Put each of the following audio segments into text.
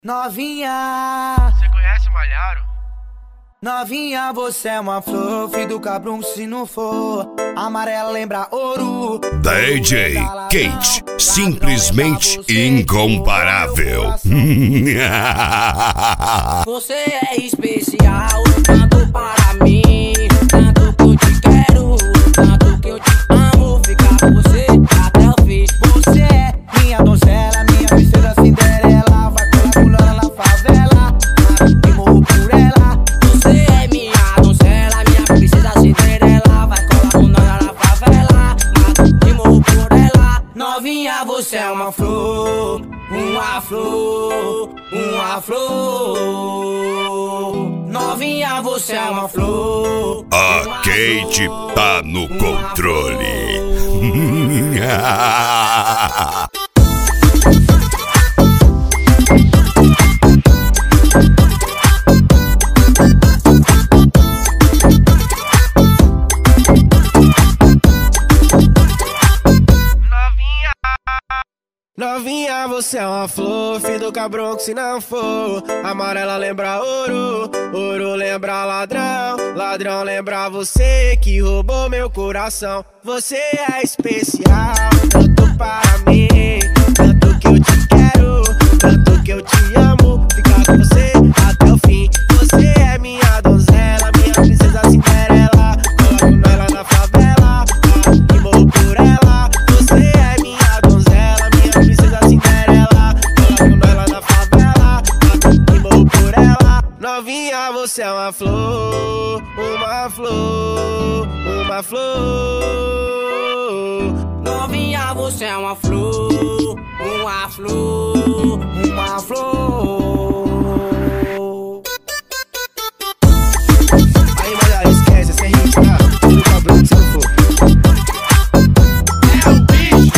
Novinha, você conhece o Malharo? novinha, você é uma flor, filho do cabrão, se não for amarela lembra ouro. DJ Kate, simplesmente incomparável. Você é especial, tanto para mim, tanto que eu te quero, tanto que eu te amo, ficar com você até o fim. Você é minha donzela, minha princesa Cinderela, vai colar pulando na favela, e morro por ela. Você é minha donzela, minha princesa Cinderela, vai colar pulando na favela, e morro por ela. Novinha, você é uma flor, uma flor, uma flor. Novinha, você é uma flor. A Kate tá no controle. Novinha, você é uma flor, filho do cabrão que se não for amarela lembra ouro, ouro lembra ladrão, ladrão lembra você que roubou meu coração. Você é especial, tanto para mim, tanto que eu te quero, tanto que eu te amo, ficar com você até o fim. Você é minha donzela, minha princesa Cinderela, coloco ela na favela, e morro por ela. Você é minha donzela, minha princesa Cinderela, coloco ela na favela, e morro por ela. Novinha, você é uma flor, uma flor, uma flor. Novinha, você é uma flor, uma flor, uma flor. Aí, galera, esquece, esse é hit, tá? Do cabrão que se não for. É o bicho.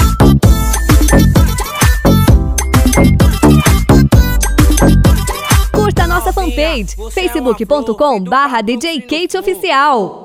Curta a nossa fanpage, facebook.com/DJ Kate Oficial.